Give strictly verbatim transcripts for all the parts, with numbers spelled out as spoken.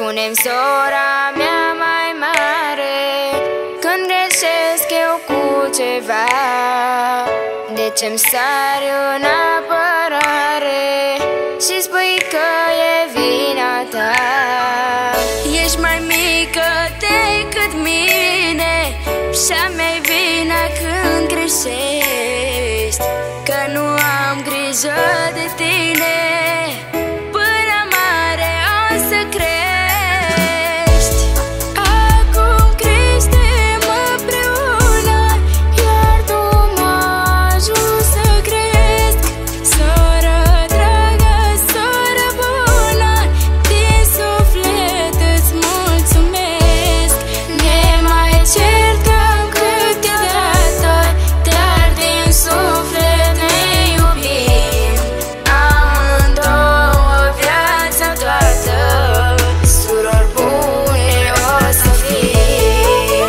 Spune-mi, sora mea mai mare, când greșesc eu cu ceva, de ce-mi sari în apărare și spui că e vina ta? Ești mai mică decât mine și-a mea-i vina când greșești, că nu am grijă de tine. Până mare o să crești. Acum creștem împreună, iar tu mă ajuți să cresc. Soră dragă, soră bună, din suflet îți mulțumesc. Ne mai certăm câteodată, dar din suflet ne iubim. Amândouă viața toată, surori bune o să fim.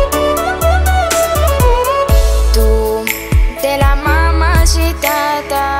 Tu, de la mama și tata,